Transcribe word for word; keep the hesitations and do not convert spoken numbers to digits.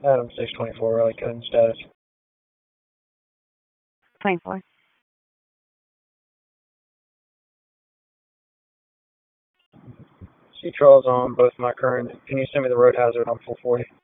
Adam six twenty-four, Rally code and status. twenty-four. C-Trolls on both my current. Can you send me the road hazard on full forty?